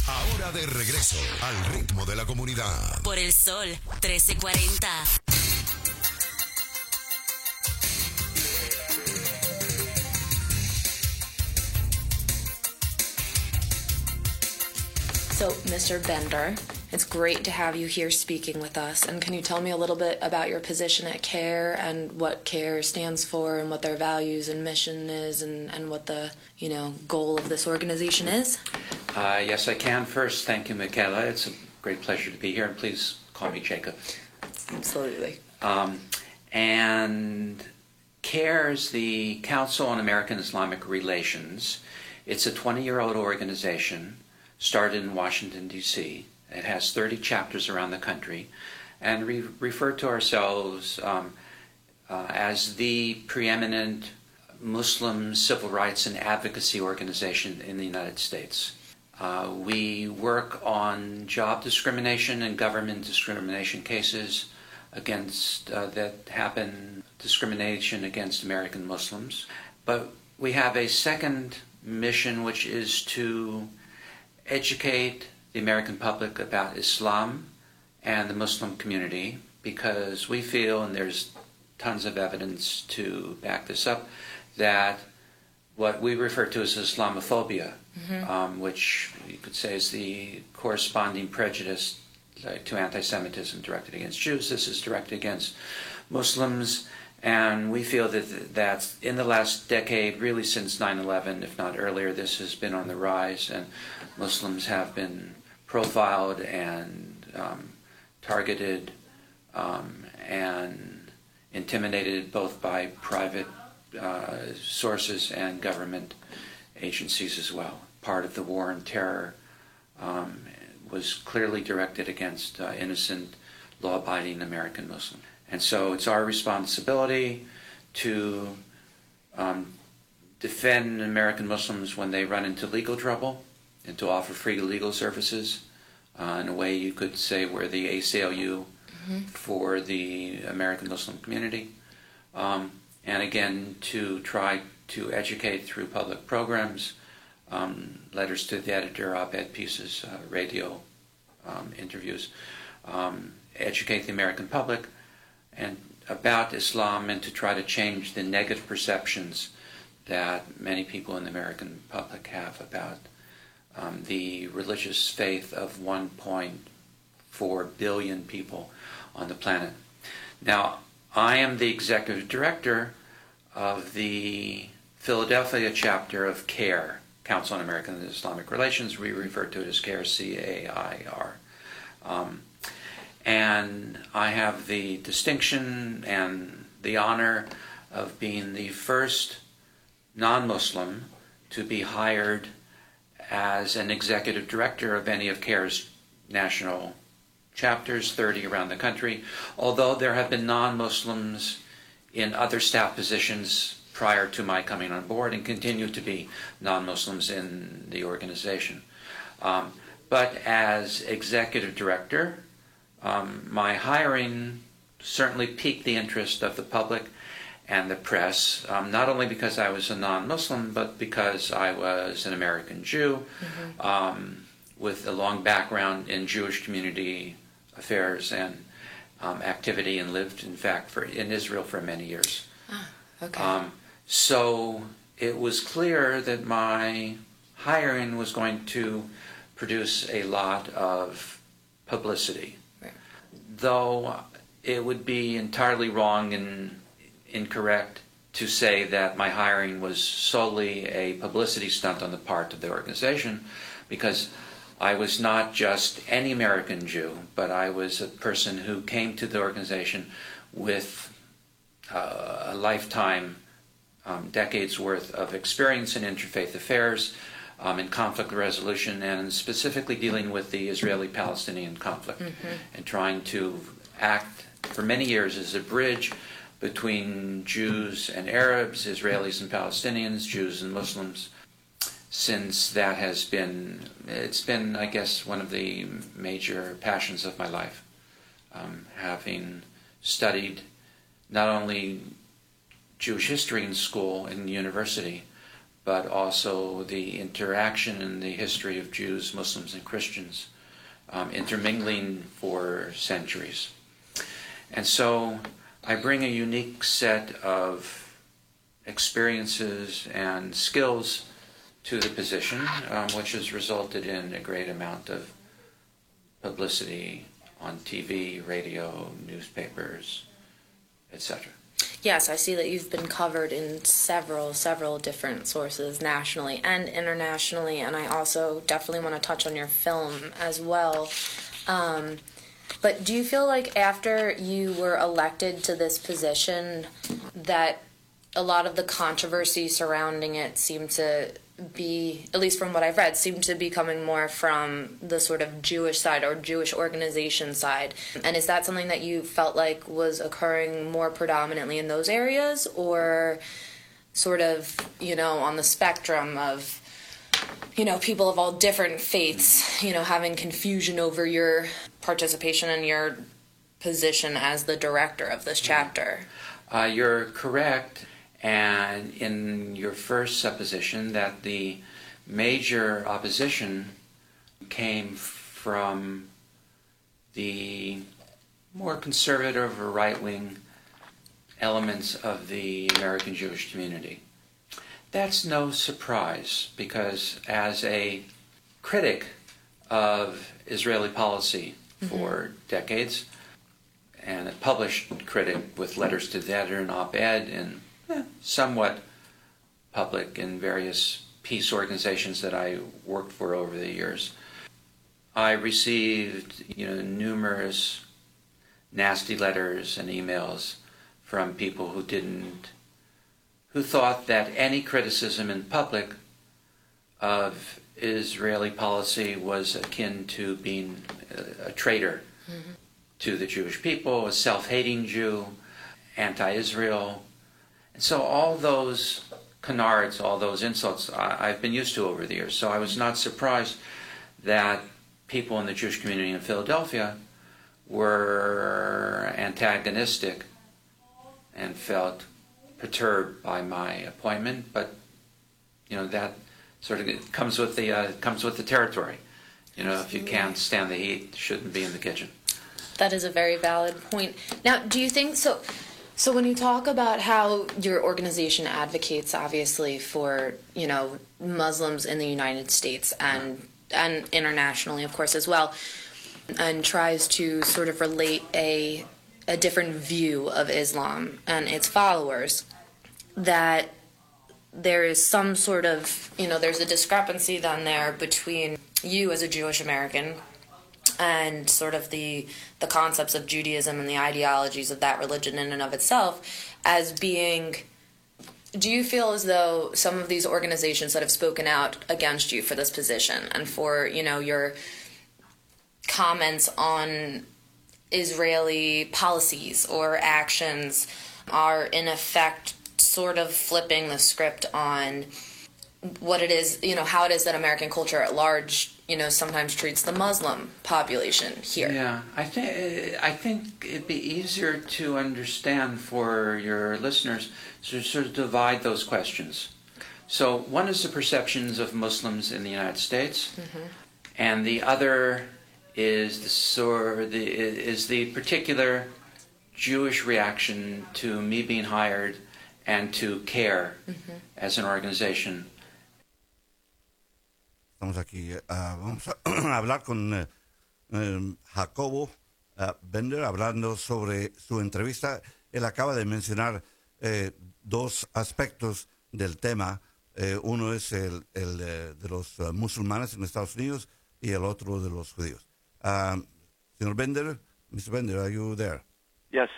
Ahora de regreso al ritmo de la comunidad. Por el Sol 1340. So, Mr. Bender, it's great to have you here speaking with us. And can you tell me a little bit about your position at CARE and what CARE stands for and what their values and mission is and what the, goal of this organization is? Yes, I can. First, thank you, Michaela. It's a great pleasure to be here, and please call me Jacob. Absolutely. And CARE is the Council on American Islamic Relations. It's a 20-year-old organization, started in Washington, D.C. It has 30 chapters around the country, and we refer to ourselves as the preeminent Muslim civil rights and advocacy organization in the United States. We work on job discrimination and government discrimination cases against that happen, discrimination against American Muslims. But we have a second mission, which is to educate the American public about Islam and the Muslim community, because we feel, and there's tons of evidence to back this up, that what we refer to as Islamophobia, which you could say is the corresponding prejudice to anti-Semitism directed against Jews. This is directed against Muslims, and we feel that in the last decade, really since 9/11, if not earlier, this has been on the rise, and Muslims have been profiled and targeted and intimidated both by private sources and government agencies as well. Part of the war on terror was clearly directed against innocent, law-abiding American Muslims. And so it's our responsibility to defend American Muslims when they run into legal trouble and to offer free legal services. In a way, you could say we're the ACLU for the American Muslim community. And again, to try to educate through public programs, letters to the editor, op-ed pieces, radio interviews, educate the American public and about Islam, and to try to change the negative perceptions that many people in the American public have about the religious faith of 1.4 billion people on the planet. Now, I am the executive director of the Philadelphia chapter of CARE, Council on American and Islamic Relations. We refer to it as CAIR, C-A-I-R. And I have the distinction and the honor of being the first non-Muslim to be hired as an executive director of any of CARE's national chapters, 30 around the country, although there have been non-Muslims in other staff positions prior to my coming on board and continue to be non-Muslims in the organization. But as executive director, my hiring certainly piqued the interest of the public and the press, not only because I was a non-Muslim, but because I was an American Jew with a long background in Jewish community affairs and activity, and lived, in fact, in Israel for many years. Okay. So it was clear that my hiring was going to produce a lot of publicity, Right. though it would be entirely wrong and incorrect to say that my hiring was solely a publicity stunt on the part of the organization, because I was not just any American Jew, but I was a person who came to the organization with a lifetime, decades worth of experience in interfaith affairs, in conflict resolution, and specifically dealing with the Israeli-Palestinian conflict, and trying to act for many years as a bridge between Jews and Arabs, Israelis and Palestinians, Jews and Muslims. Since that it's been, I guess, one of the major passions of my life, having studied not only Jewish history in school and university, but also the interaction and the history of Jews, Muslims, and Christians intermingling for centuries. And so I bring a unique set of experiences and skills to the position, which has resulted in a great amount of publicity on TV, radio, newspapers, etc. Yes, I see that you've been covered in several different sources, nationally and internationally, and I also definitely want to touch on your film as well. But do you feel like after you were elected to this position that a lot of the controversy surrounding it seemed to be, at least from what I've read, seemed to be coming more from the sort of Jewish side or Jewish organization side? And is that something that you felt like was occurring more predominantly in those areas, or sort of, on the spectrum of, people of all different faiths, having confusion over your participation and your position as the director of this chapter? You're correct. And in your first supposition that the major opposition came from the more conservative or right-wing elements of the American Jewish community. That's no surprise, because as a critic of Israeli policy for decades, and a published critic with letters to the editor and op-ed and somewhat public in various peace organizations that I worked for over the years, I received numerous nasty letters and emails from people who thought that any criticism in public of Israeli policy was akin to being a traitor to the Jewish people, a self-hating Jew, anti-Israel. And so all those canards, all those insults, I've been used to over the years. So I was not surprised that people in the Jewish community in Philadelphia were antagonistic and felt perturbed by my appointment. But that sort of comes with the territory. If you can't stand the heat, you shouldn't be in the kitchen. That is a very valid point. Now, do you think so? So when you talk about how your organization advocates, obviously, for, Muslims in the United States and internationally, of course, as well, and tries to sort of relate a different view of Islam and its followers, that there is some sort of, there's a discrepancy then there between you as a Jewish American and sort of the concepts of Judaism and the ideologies of that religion in and of itself as being... Do you feel as though some of these organizations that have spoken out against you for this position and for, your comments on Israeli policies or actions are in effect sort of flipping the script on what it is, how it is that American culture at large, sometimes treats the Muslim population here? Yeah, I think it'd be easier to understand for your listeners to sort of divide those questions. So one is the perceptions of Muslims in the United States, and the other is the particular Jewish reaction to me being hired and to CARE as an organization. Estamos aquí. Vamos a hablar con Jacobo Bender, hablando sobre su entrevista. Él acaba de mencionar dos aspectos del tema. Uno es el de los musulmanes en Estados Unidos y el otro de los judíos. Señor Bender, Mr. Bender, are you there? Yes.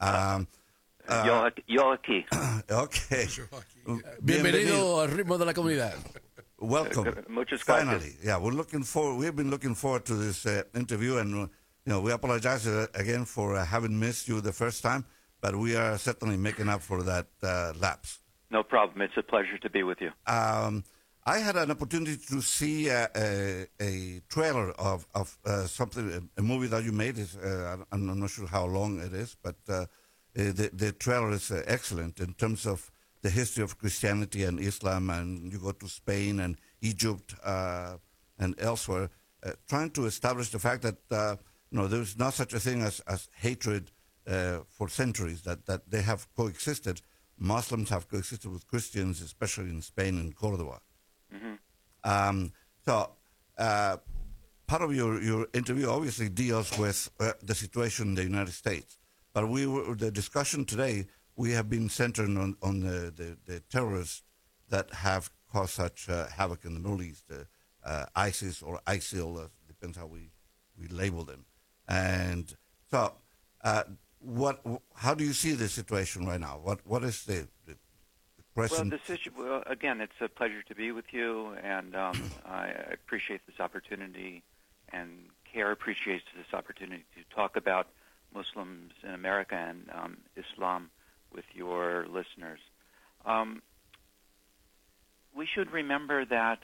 Yo aquí. Okay. Bienvenido al ritmo de la comunidad. Welcome. Muchas Finally, yeah, we've been looking forward to this interview, and we apologize again for having missed you the first time, but we are certainly making up for that lapse. No problem. It's a pleasure to be with you. I had an opportunity to see a trailer of something, a movie that you made. I'm not sure how long it is, but the trailer is excellent in terms of the history of Christianity and Islam, and you go to Spain and Egypt and elsewhere, trying to establish the fact that there's not such a thing as hatred for centuries, that they have coexisted. Muslims have coexisted with Christians, especially in Spain and Cordoba. Mm-hmm. Part of your interview obviously deals with the situation in the United States, but the discussion today, we have been centering on the terrorists that have caused such havoc in the Middle East, ISIS or ISIL, depends how we label them. And so, how do you see the situation right now? What is the present? Well, again, it's a pleasure to be with you, and I appreciate this opportunity, and CARE appreciates this opportunity to talk about Muslims in America and Islam with your listeners. We should remember that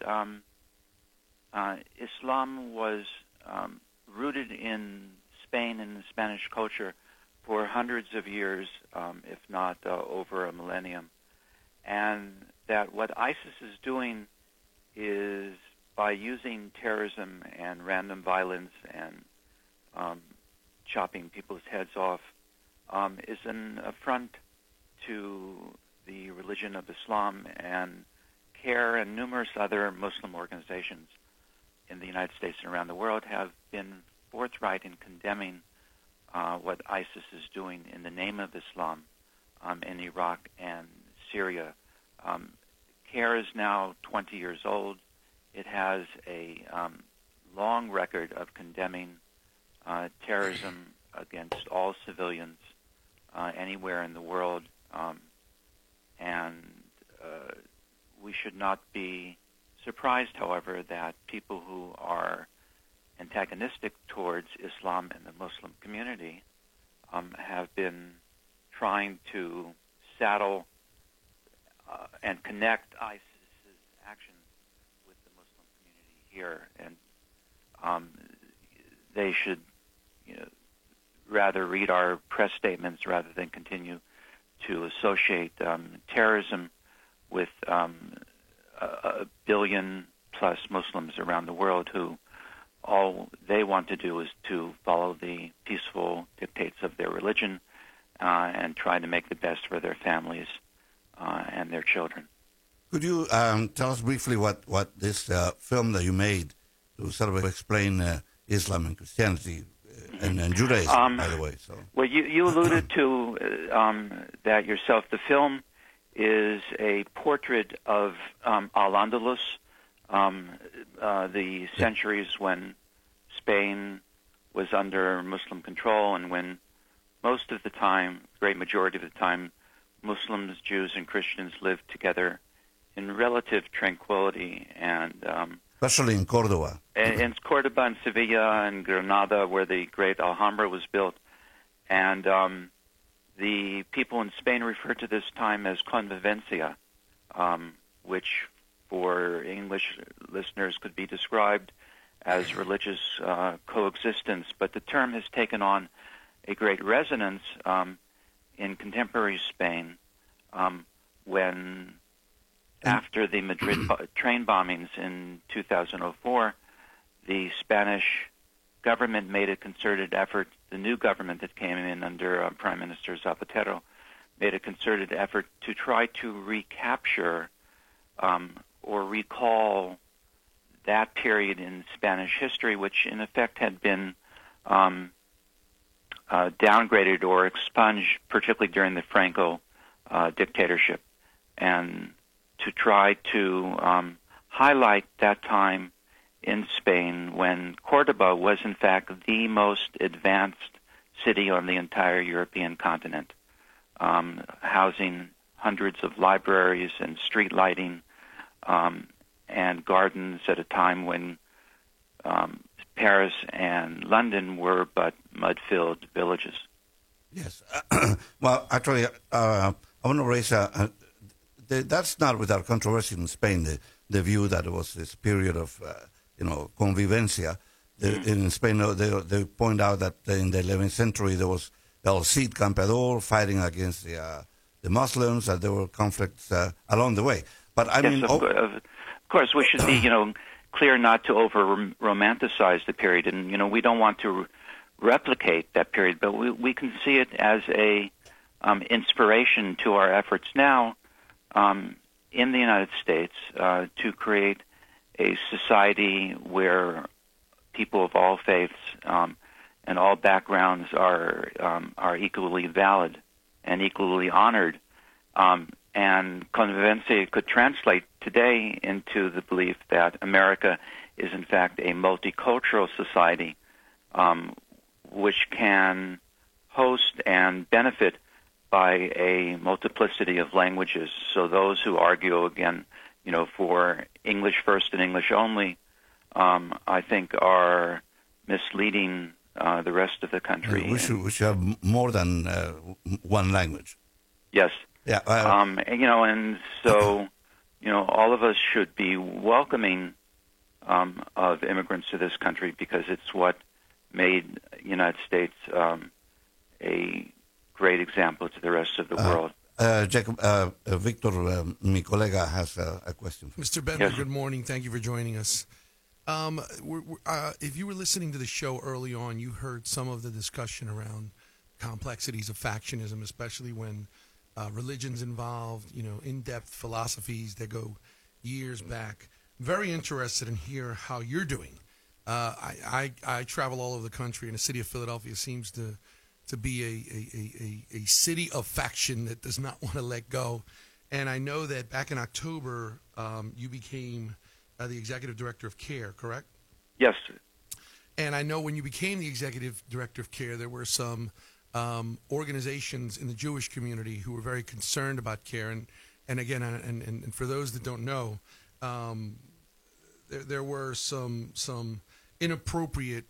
Islam was rooted in Spain and the Spanish culture for hundreds of years, if not over a millennium. And that what ISIS is doing is, by using terrorism and random violence and chopping people's heads off, is an affront to the religion of Islam, and CARE and numerous other Muslim organizations in the United States and around the world have been forthright in condemning what ISIS is doing in the name of Islam in Iraq and Syria. CARE is now 20 years old. It has a long record of condemning terrorism against all civilians anywhere in the world, and we should not be surprised, however, that people who are antagonistic towards Islam and the Muslim community have been trying to saddle and connect ISIS's actions with the Muslim community here, and they should, rather read our press statements rather than continue to associate terrorism with a billion-plus Muslims around the world who all they want to do is to follow the peaceful dictates of their religion and try to make the best for their families and their children. Could you tell us briefly what this film that you made to sort of explain Islam and Christianity and Judaism, by the way? So. Well, you alluded to that yourself. The film is a portrait of Al-Andalus, the centuries when Spain was under Muslim control, and when most of the time, great majority of the time, Muslims, Jews, and Christians lived together in relative tranquility, and especially in Cordoba. In Cordoba and Sevilla and Granada, where the great Alhambra was built. And the people in Spain refer to this time as convivencia, which for English listeners could be described as religious coexistence. But the term has taken on a great resonance in contemporary Spain when, after the Madrid train bombings in 2004, the Spanish government made a concerted effort, the new government that came in under Prime Minister Zapatero, made a concerted effort to try to recapture or recall that period in Spanish history, which in effect had been downgraded or expunged, particularly during the Franco dictatorship, and to try to highlight that time in Spain when Cordoba was in fact the most advanced city on the entire European continent, housing hundreds of libraries and street lighting and gardens at a time when Paris and London were but mud-filled villages. Yes. Well, actually, I want to raise that's not without controversy in Spain, the view that it was this period of, convivencia. In Spain, they point out that in the 11th century there was El Cid Campeador fighting against the the Muslims, that there were conflicts along the way. But I Yes, mean, of course, we should be, clear not to over-romanticize the period. And, we don't want to replicate that period, but we can see it as a inspiration to our efforts now in the United States to create a society where people of all faiths and all backgrounds are equally valid and equally honored. And Convivencia could translate today into the belief that America is in fact a multicultural society which can host and benefit by a multiplicity of languages. So those who argue again, for English first and English only, I think are misleading the rest of the country. We should have more than one language. Yes. Yeah. And so, all of us should be welcoming of immigrants to this country because it's what made the United States a great example to the rest of the world. Jacob, Victor, mi colega, has a question. Mr. Bender, Yes. Good morning. Thank you for joining us. If you were listening to the show early on, you heard some of the discussion around complexities of factionism, especially when religion's involved, in-depth philosophies that go years back. Very interested in hear how you're doing. I travel all over the country, and the city of Philadelphia seems to be a city of faction that does not want to let go. And I know that back in October, you became the executive director of CARE, correct? Yes. And I know when you became the executive director of CARE, there were some organizations in the Jewish community who were very concerned about CARE. And again, and for those that don't know, there were some inappropriate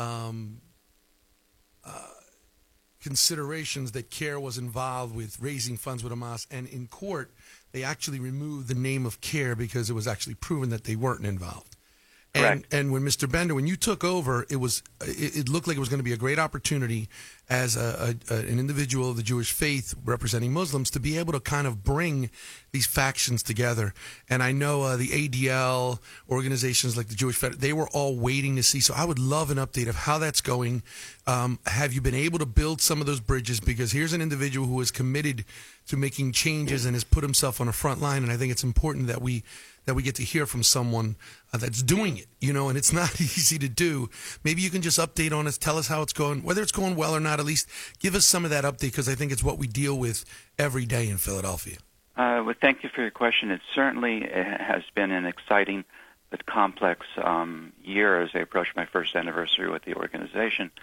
considerations that CARE was involved with raising funds with Hamas, and in court they actually removed the name of CARE because it was actually proven that they weren't involved. And when Mr. Bender, when you took over, it looked like it was going to be a great opportunity as an individual of the Jewish faith representing Muslims to be able to kind of bring these factions together. And I know the ADL, organizations like the Jewish Fed, they were all waiting to see. So I would love an update of how that's going. Have you been able to build some of those bridges? Because here's an individual who is committed to making changes and has put himself on the front line. And I think it's important that we get to hear from someone that's doing it, and it's not easy to do. Maybe you can just update on us, tell us how it's going, whether it's going well or not, at least give us some of that update, because I think it's what we deal with every day in Philadelphia. Well, thank you for your question. It certainly has been an exciting but complex year as I approach my first anniversary with the organization.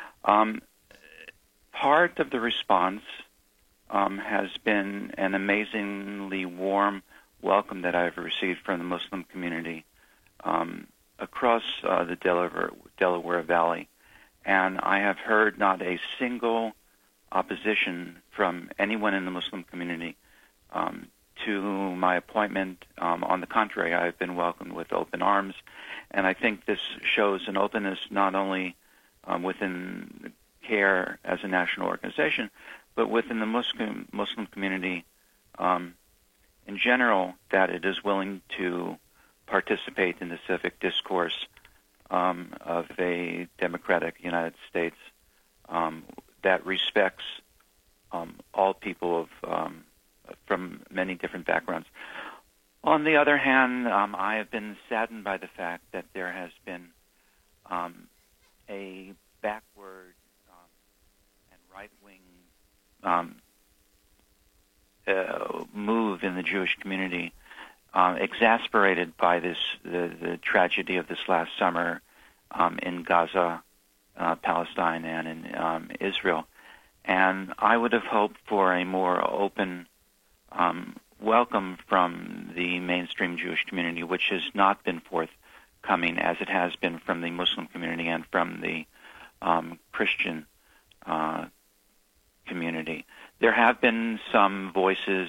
Part of the response has been an amazingly warm welcome that I've received from the Muslim community across the Delaware Valley. And I have heard not a single opposition from anyone in the Muslim community to my appointment. On the contrary, I've been welcomed with open arms. And I think this shows an openness not only within CARE as a national organization, but within the Muslim community in general, that it is willing to participate in the civic discourse of a democratic United States that respects all people from many different backgrounds. On the other hand, I have been saddened by the fact that there has been a backward and right-wing move in the Jewish community, exasperated by the tragedy of this last summer in Gaza, Palestine, and in Israel. And I would have hoped for a more open welcome from the mainstream Jewish community, which has not been forthcoming as it has been from the Muslim community and from the Christian community. There have been some voices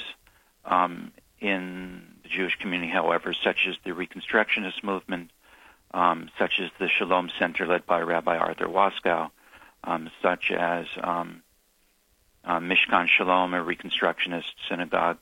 in the Jewish community, however, such as the Reconstructionist movement, such as the Shalom Center led by Rabbi Arthur Waskow, such as Mishkan Shalom, a Reconstructionist synagogue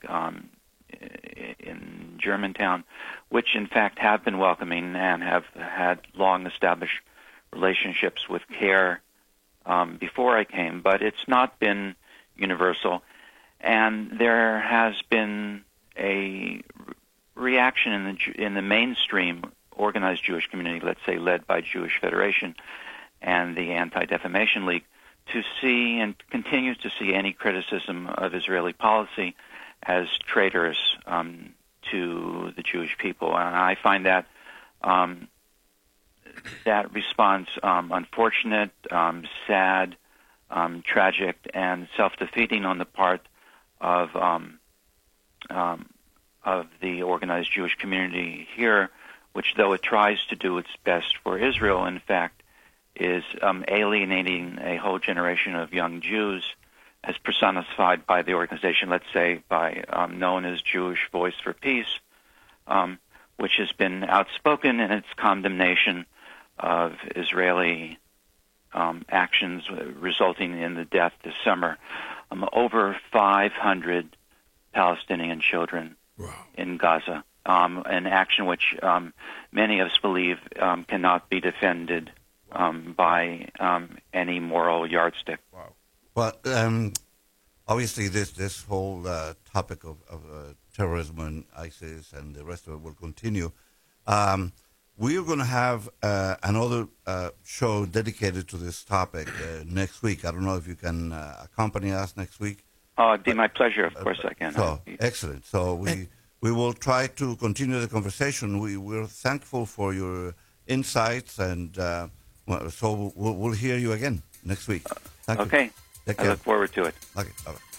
in Germantown, which in fact have been welcoming and have had long-established relationships with CARE before I came, but it's not been universal. And there has been a reaction in the mainstream organized Jewish community, let's say led by Jewish Federation and the Anti-Defamation League, to see and continues to see any criticism of Israeli policy as traitors to the Jewish people. And I find that that response unfortunate, sad, tragic, and self-defeating on the part of the organized Jewish community here, which, though it tries to do its best for Israel, in fact, is alienating a whole generation of young Jews, as personified by the organization, let's say, by known as Jewish Voice for Peace, which has been outspoken in its condemnation of Israeli actions resulting in the death this summer over 500 Palestinian children in Gaza, an action which many of us believe cannot be defended by any moral yardstick. Wow. Well, obviously, this whole topic of terrorism and ISIS and the rest of it will continue. We are going to have another show dedicated to this topic next week. I don't know if you can accompany us next week. Oh, it'd be my pleasure. Of course I can. So, excellent. So we will try to continue the conversation. We're thankful for your insights, and so we'll hear you again next week. Thank you. Okay. I look forward to it. Okay. All right.